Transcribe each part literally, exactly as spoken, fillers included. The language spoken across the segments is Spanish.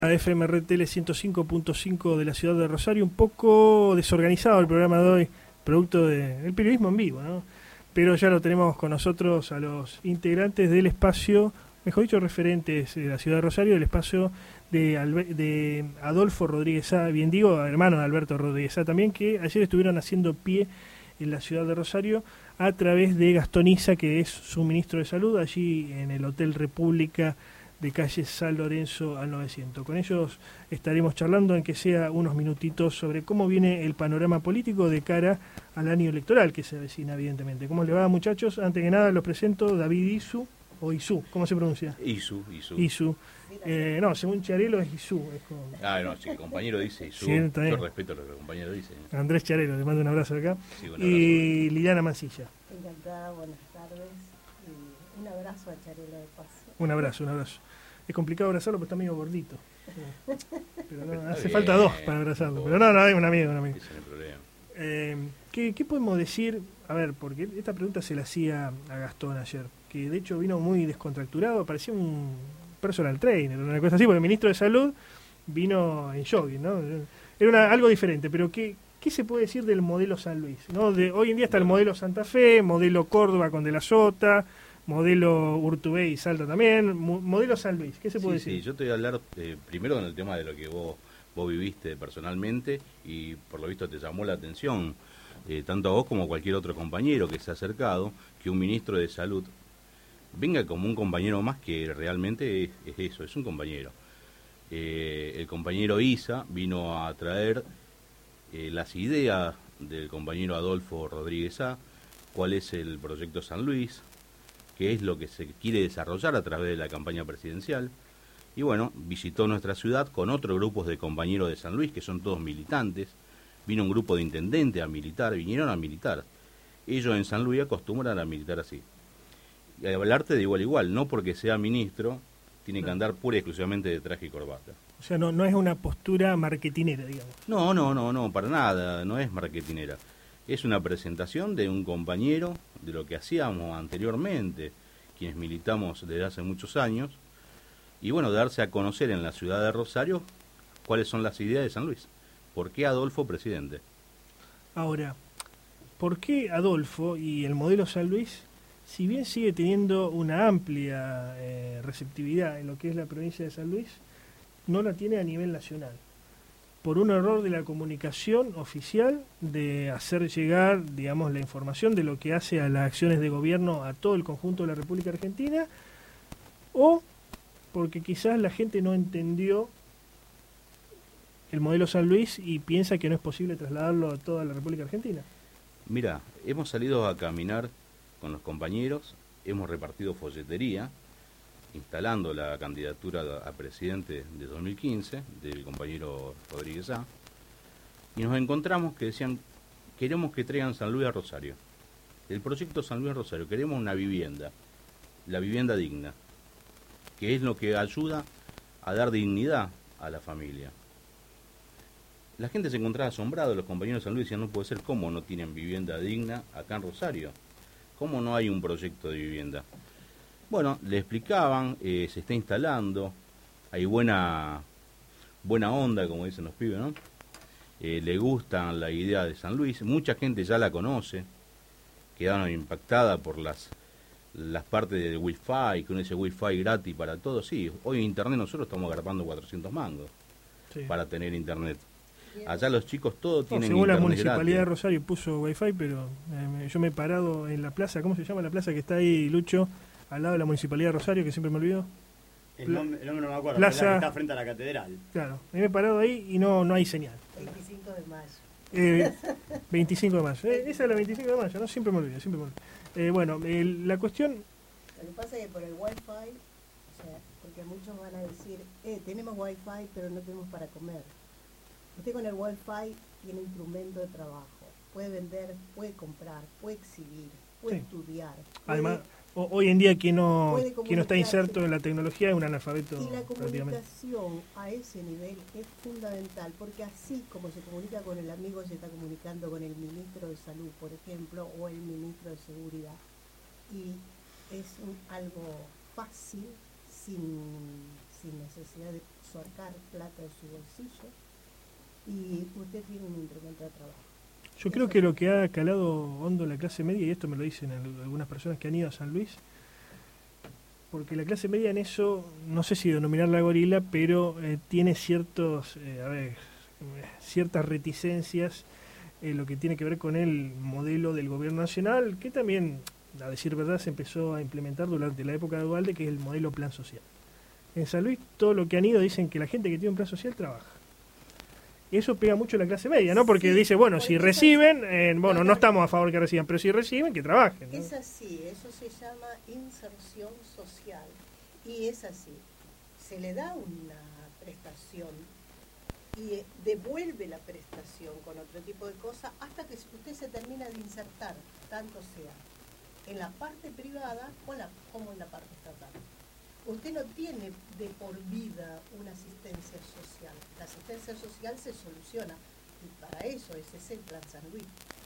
A F M R Tele ciento cinco punto cinco de la ciudad de Rosario, un poco desorganizado el programa de hoy, producto del periodismo en vivo, ¿no? Pero ya lo tenemos con nosotros a los integrantes del espacio, mejor dicho, referentes de la ciudad de Rosario, del espacio de, Albe de Adolfo Rodríguez Sá, bien digo, hermano de Alberto Rodríguez Sá también, que ayer estuvieron haciendo pie en la ciudad de Rosario a través de Gastón Issa, que es su ministro de Salud, allí en el Hotel República de calle San Lorenzo al novecientos. Con ellos estaremos charlando, en que sea unos minutitos, sobre cómo viene el panorama político de cara al año electoral que se avecina, evidentemente. ¿Cómo le va, muchachos? Antes que nada los presento, David Isu, o Isu, ¿cómo se pronuncia? Isu, Isu. Isu. Eh, no, según Charelo es Isu. Es como... Ah, no, si el compañero dice Isu, sí, yo respeto lo que el compañero dice. Andrés Charelo, le mando un abrazo acá. Sí, un abrazo. Y Liliana Mancilla. Encantada, buenas tardes. Y un abrazo a Charelo de paso. Un abrazo, un abrazo. Es complicado abrazarlo porque está medio gordito. Pero no, hace bien. Falta dos para abrazarlo. Pero no, no, es un amigo, un amigo. Ese es el problema. Eh, ¿qué, ¿Qué podemos decir? A ver, porque esta pregunta se la hacía a Gastón ayer, que de hecho vino muy descontracturado, parecía un personal trainer, una cosa así, porque el ministro de Salud vino en jogging, ¿no? Era una, algo diferente, pero ¿qué, ¿qué se puede decir del modelo San Luis? ¿No? De, hoy en día está el modelo Santa Fe, modelo Córdoba con De la Sota, modelo Urtubey y Salta también, modelo San Luis, ¿qué se puede sí, decir? Sí, yo te voy a hablar eh, primero con el tema de lo que vos, vos viviste personalmente y por lo visto te llamó la atención, eh, tanto a vos como a cualquier otro compañero que se ha acercado, que un ministro de Salud venga como un compañero más, que realmente es, es eso, es un compañero. Eh, el compañero Issa vino a traer eh, las ideas del compañero Adolfo Rodríguez Sá, cuál es el proyecto San Luis, qué es lo que se quiere desarrollar a través de la campaña presidencial. Y bueno, visitó nuestra ciudad con otros grupos de compañeros de San Luis, que son todos militantes. Vino un grupo de intendentes a militar, vinieron a militar. Ellos en San Luis acostumbran a militar así. Y a hablarte de igual a igual, no porque sea ministro, tiene que andar pura y exclusivamente de traje y corbata. O sea, no, no es una postura marketinera, digamos. No, no, no, no, para nada, no es marketinera. Es una presentación de un compañero, de lo que hacíamos anteriormente, quienes militamos desde hace muchos años, y bueno, darse a conocer en la ciudad de Rosario cuáles son las ideas de San Luis. ¿Por qué Adolfo presidente? Ahora, ¿por qué Adolfo y el modelo San Luis, si bien sigue teniendo una amplia eh, receptividad en lo que es la provincia de San Luis, no la tiene a nivel nacional? Por un error de la comunicación oficial de hacer llegar, digamos, la información de lo que hace a las acciones de gobierno a todo el conjunto de la República Argentina, o porque quizás la gente no entendió el modelo San Luis y piensa que no es posible trasladarlo a toda la República Argentina. Mira, hemos salido a caminar con los compañeros, hemos repartido folletería, instalando la candidatura a presidente de dos mil quince del compañero Rodríguez Sá, y nos encontramos que decían, queremos que traigan San Luis a Rosario. El proyecto San Luis a Rosario, queremos una vivienda, la vivienda digna, que es lo que ayuda a dar dignidad a la familia. La gente se encontraba asombrada, los compañeros de San Luis decían, no puede ser, ¿cómo no tienen vivienda digna acá en Rosario? ¿Cómo no hay un proyecto de vivienda? Bueno, le explicaban, eh, se está instalando, hay buena buena onda, como dicen los pibes, ¿no? Eh, le gusta la idea de San Luis, mucha gente ya la conoce, quedaron impactada por las las partes de Wi-Fi, que uno dice Wi-Fi gratis para todos. Sí, hoy en Internet nosotros estamos agarrando cuatrocientos mangos sí. para tener Internet. Allá los chicos todos no, tienen según Internet la Municipalidad gratis. de Rosario puso Wi-Fi, pero eh, yo me he parado en la plaza, ¿cómo se llama la plaza que está ahí, Lucho? Al lado de la Municipalidad de Rosario, que siempre me olvido. El nombre, el nombre no me acuerdo, plaza, la que está frente a la catedral. Claro, me he parado ahí y no, no hay señal. veinticinco de mayo. Eh, veinticinco de mayo. Eh, esa es la veinticinco de mayo, ¿no? Siempre me olvido, siempre me olvido. Eh, bueno, eh, la cuestión... Lo que pasa es que por el Wi-Fi, o sea, porque muchos van a decir, eh, tenemos Wi-Fi, pero no tenemos para comer. Usted con el Wi-Fi tiene instrumento de trabajo. Puede vender, puede comprar, puede exhibir, puede sí. estudiar. Puede... Además... Hoy en día quien no, quien no está inserto en la tecnología es un analfabeto. Y la comunicación a ese nivel es fundamental, porque así como se comunica con el amigo, se está comunicando con el ministro de Salud, por ejemplo, o el ministro de Seguridad. Y es un, algo fácil, sin, sin necesidad de sacar plata de su bolsillo, y usted tiene un instrumento de trabajo. Yo creo que lo que ha calado hondo la clase media, y esto me lo dicen algunas personas que han ido a San Luis, porque la clase media en eso, no sé si denominarla gorila, pero eh, tiene ciertos, eh, a ver, ciertas reticencias en lo que tiene que ver con el modelo del gobierno nacional, que también, a decir verdad, se empezó a implementar durante la época de Duhalde, que es el modelo plan social. En San Luis, todo lo que han ido dicen que la gente que tiene un plan social trabaja. Y eso pega mucho a la clase media, ¿no? Porque sí, dice, bueno, si reciben, eh, bueno, no estamos a favor que reciban, pero si reciben, que trabajen, ¿no? Es así, eso se llama inserción social. Y es así. Se le da una prestación y devuelve la prestación con otro tipo de cosas hasta que usted se termina de insertar, tanto sea en la parte privada o la, como en la parte estatal. Usted no tiene de por vida una asistencia social. La asistencia social se soluciona y para eso ese es el Plan San Luis.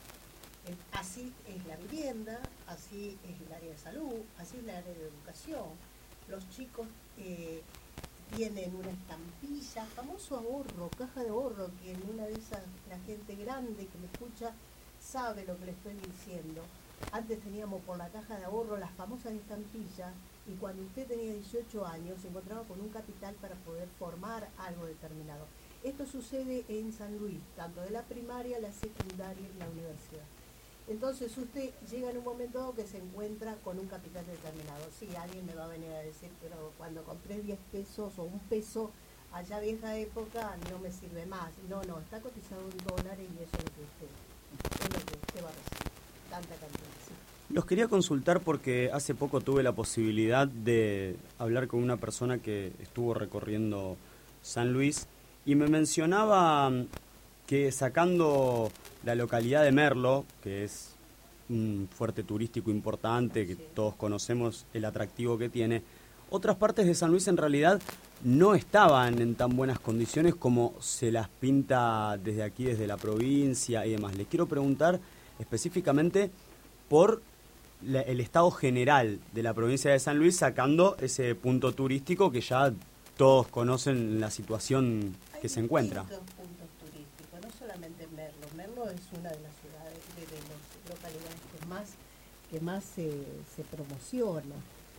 Así es la vivienda, así es el área de salud, así es el área de educación. Los chicos eh, tienen una estampilla, famoso ahorro, caja de ahorro, que en una de esas la gente grande que me escucha sabe lo que le estoy diciendo. Antes teníamos por la caja de ahorro las famosas estampillas y cuando usted tenía dieciocho años se encontraba con un capital para poder formar algo determinado. Esto sucede en San Luis, tanto de la primaria, la secundaria y la universidad. Entonces usted llega en un momento dado que se encuentra con un capital determinado. Sí, alguien me va a venir a decir, pero cuando compré diez pesos o un peso allá vieja época no me sirve más. No, no, está cotizado en dólares y eso es lo que usted, es lo que usted va a recibir. Tanta cantidad, sí. Los quería consultar porque hace poco tuve la posibilidad de hablar con una persona que estuvo recorriendo San Luis y me mencionaba que sacando la localidad de Merlo, que es un fuerte turístico importante, que sí, todos conocemos el atractivo que tiene, otras partes de San Luis en realidad no estaban en tan buenas condiciones como se las pinta desde aquí, desde la provincia y demás. Les quiero preguntar específicamente por la, el estado general de la provincia de San Luis, sacando ese punto turístico que ya todos conocen la situación que Hay se encuentra. Hay distintos puntos turísticos, no solamente Merlo. Merlo es una de las ciudades, de, de las localidades que más, que más se, se promociona.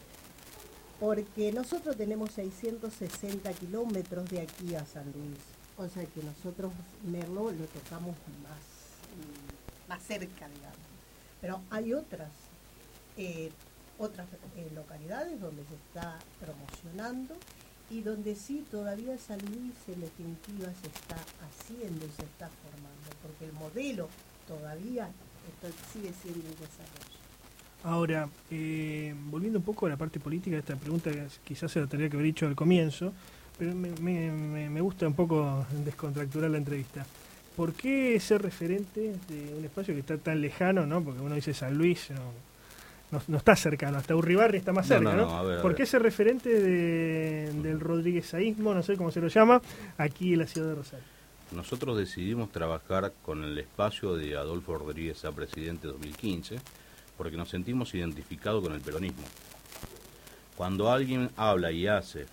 Porque nosotros tenemos seiscientos sesenta kilómetros de aquí a San Luis. O sea que nosotros Merlo lo tocamos más, más cerca, digamos. Pero hay otras eh, otras eh, localidades donde se está promocionando y donde sí todavía San Luis en definitiva se está haciendo y se está formando, porque el modelo todavía esto sigue siendo en desarrollo. Ahora, eh, volviendo un poco a la parte política, esta pregunta quizás se la tendría que haber dicho al comienzo, pero me, me, me gusta un poco descontracturar la entrevista. ¿Por qué ser referente de un espacio que está tan lejano, ¿no? Porque uno dice San Luis, no, no, no está cercano, hasta Urribarri está más cerca, ¿no? no, no, a ver, a ¿Por ver. qué ser referente de, del rodríguezaísmo, no sé cómo se lo llama, aquí en la ciudad de Rosario? Nosotros decidimos trabajar con el espacio de Adolfo Rodríguez a presidente dos mil quince porque nos sentimos identificados con el peronismo. Cuando alguien habla y hace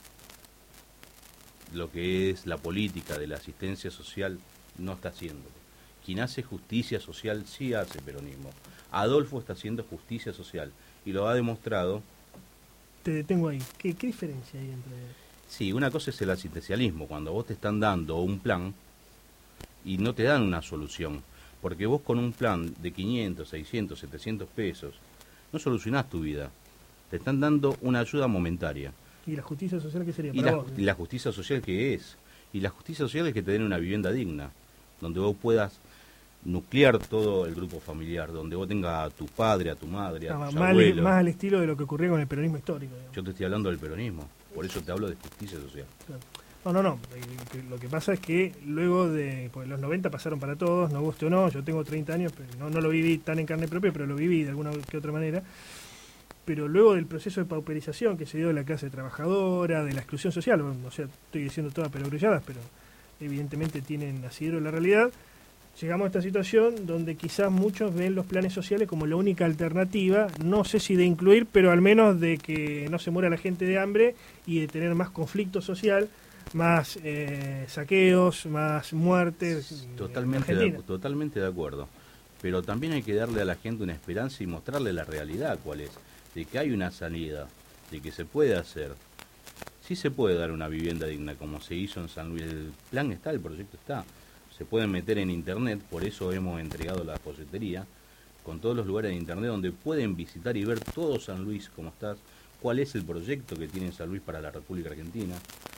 lo que es la política de la asistencia social, no está haciendo. Quien hace justicia social sí hace peronismo. Adolfo está haciendo justicia social y lo ha demostrado. Te detengo ahí. ¿Qué, qué diferencia hay entre...? Sí, una cosa es el asistencialismo, cuando vos te están dando un plan y no te dan una solución. Porque vos con un plan de quinientos, seiscientos, setecientos pesos no solucionás tu vida. Te están dando una ayuda momentaria. ¿Y la justicia social qué sería ¿Y para la, vos? y la justicia social qué es? Y la justicia social es que te den una vivienda digna, donde vos puedas nuclear todo el grupo familiar, donde vos tengas a tu padre, a tu madre, a Ah, tus más, abuelos. al, más al estilo de lo que ocurría con el peronismo histórico. Digamos. Yo te estoy hablando del peronismo, por eso te hablo de justicia social. Claro. No, no, no. Lo que pasa es que luego de pues, los noventa pasaron para todos, nos guste o no. Yo tengo treinta años, pero no, no lo viví tan en carne propia, pero lo viví de alguna que otra manera. Pero luego del proceso de pauperización que se dio de la clase trabajadora, de la exclusión social, bueno, o sea, estoy diciendo todas perogrulladas, pero evidentemente tienen asidero en la realidad, llegamos a esta situación donde quizás muchos ven los planes sociales como la única alternativa, no sé si de incluir, pero al menos de que no se muera la gente de hambre y de tener más conflicto social, más eh, saqueos, más muertes. Totalmente de, totalmente de acuerdo. Pero también hay que darle a la gente una esperanza y mostrarle la realidad cuál es, de que hay una salida, de que se puede hacer. Sí se puede dar una vivienda digna, como se hizo en San Luis. El plan está, el proyecto está. Se pueden meter en internet, por eso hemos entregado la folletería, con todos los lugares de internet donde pueden visitar y ver todo San Luis, cómo está, cuál es el proyecto que tiene San Luis para la República Argentina.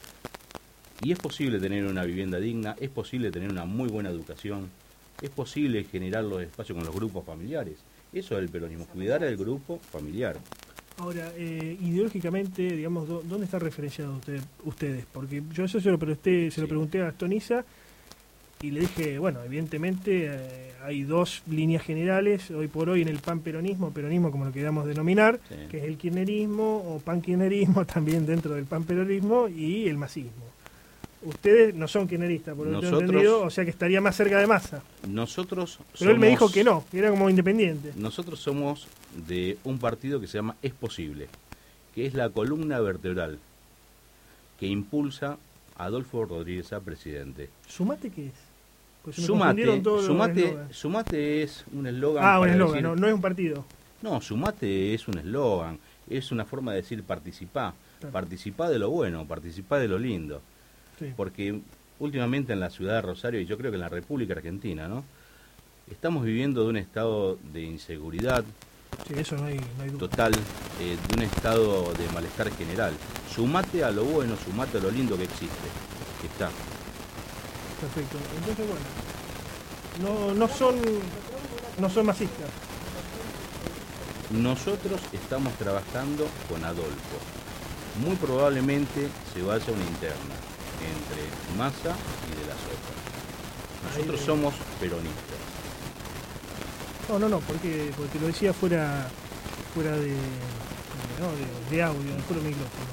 Y es posible tener una vivienda digna, es posible tener una muy buena educación, es posible generar los espacios con los grupos familiares. Eso es el peronismo, cuidar al grupo familiar. Ahora, eh, ideológicamente, digamos, ¿dónde está referenciado usted, ustedes? Porque yo eso se lo pregunté, se lo pregunté a Astoniza y le dije, bueno, evidentemente eh, hay dos líneas generales, hoy por hoy en el panperonismo, peronismo como lo queramos denominar, sí, que es el kirchnerismo o pankirchnerismo también dentro del panperonismo y el masismo. Ustedes no son kirchneristas, por lo que he entendido, o sea que estaría más cerca de Massa. Nosotros Pero somos, él me dijo que no, que era como independiente. Nosotros somos de un partido que se llama Es Posible, que es la columna vertebral que impulsa a Adolfo Rodríguez a presidente. ¿Sumate qué es? Pues Sumate, sumate, sumate es un eslogan. Ah, un eslogan, no, no es un partido. No, Sumate es un eslogan, es una forma de decir participá, claro. Participá de lo bueno, participá de lo lindo. Sí. Porque últimamente en la ciudad de Rosario, y yo creo que en la República Argentina, ¿no? Estamos viviendo de un estado de inseguridad, sí, eso no hay, no hay duda. Total, eh, de un estado de malestar general. Sumate a lo bueno, sumate a lo lindo que existe, que está. Perfecto. Entonces, bueno, no, no son no son masistas. Nosotros estamos trabajando con Adolfo. Muy probablemente se vaya una interna entre Massa y de la Sota. Nosotros Ahí, somos peronistas. No, no, no, porque, porque lo decía fuera fuera de, no, de, de audio, de puro micrófono.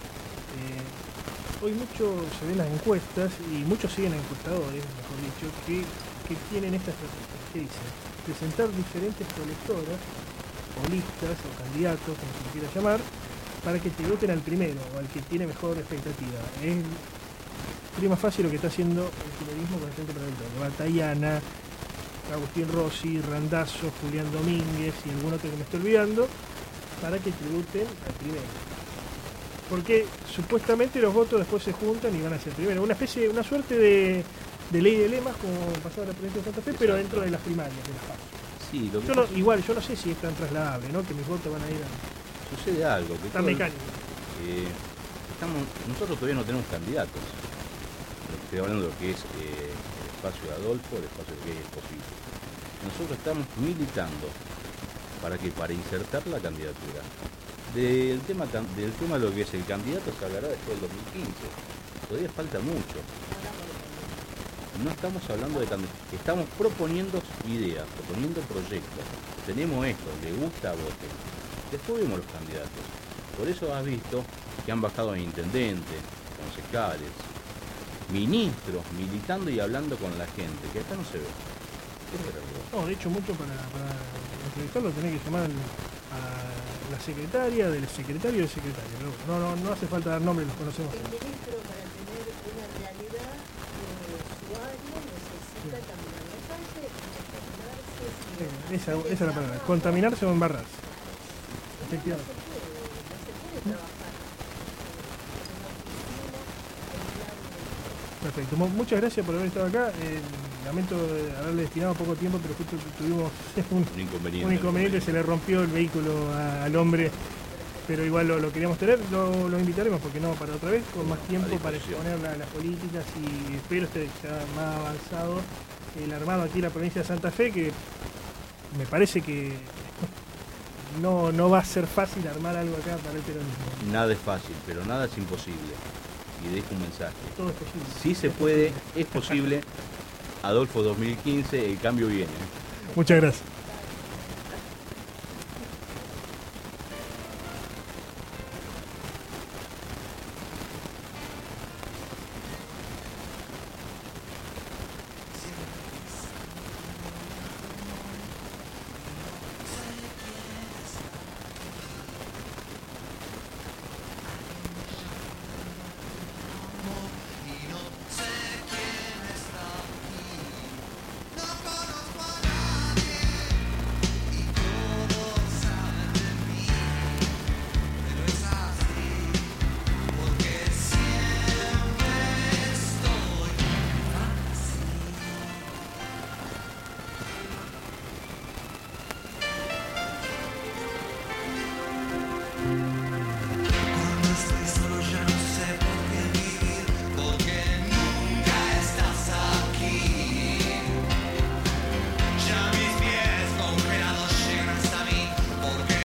Eh, hoy mucho se ven las encuestas y muchos siguen a encuestadores, mejor dicho, que, que tienen esta estrategia. ¿Qué dicen? Presentar diferentes colectoras, o listas, o candidatos, como se quiera llamar, para que te voten al primero, o al que tiene mejor expectativa. Es prima fácil lo que está haciendo el kirchnerismo con el Frente para el Cambio. Batallana, Agustín Rossi, Randazzo, Julián Domínguez y algún otro que me estoy olvidando, para que tributen al primero. Porque supuestamente los votos después se juntan y van a ser primero. Una especie, una suerte de, de ley de lemas como pasaba la presidencia de Santa Fe, exacto, pero dentro de las primarias, de las PASO. Sí, lo que yo no, igual, yo no sé si es tan trasladable, ¿no? Que mis votos van a ir a... Sucede algo. Que tan mecánico. Eh, estamos, nosotros todavía no tenemos candidatos. Estoy hablando de lo que es eh, el espacio de Adolfo, el espacio de que es posible. Nosotros estamos militando para que para insertar la candidatura. Del tema del tema de lo que es el candidato se hablará después del dos mil quince. Todavía falta mucho. No estamos hablando de candidatos, estamos proponiendo ideas, proponiendo proyectos. Tenemos esto, le gusta, voten. Después vemos los candidatos. Por eso has visto que han bajado a intendentes, concejales, ministros militando y hablando con la gente, que acá no se ve. No, de hecho, mucho para, para entrevistarlo tenés que llamar a la secretaria del secretario del secretario. Pero no, no, no hace falta dar nombres, los conocemos. El ministro, para tener una realidad eh, su área, necesita sí. caminar la calle, contaminarse. Sí, esa, esa es la palabra, contaminarse o embarrarse. Efectivamente. No se puede, no se puede trabajar. Perfecto, muchas gracias por haber estado acá. Eh, lamento haberle destinado poco tiempo, pero justo tuvimos un, un inconveniente, un inconveniente, se le rompió el vehículo a, al hombre, pero igual lo, lo queríamos tener, lo, lo invitaremos, porque no, para otra vez, con más tiempo para exponer la, las políticas y espero esté ya más avanzado el armado aquí en la provincia de Santa Fe, que me parece que no, no va a ser fácil armar algo acá para el peronismo. Nada es fácil, pero nada es imposible. Y dejo un mensaje. Todo es posible. Sí se puede, es posible. Adolfo dos mil quince, el cambio viene. Muchas gracias.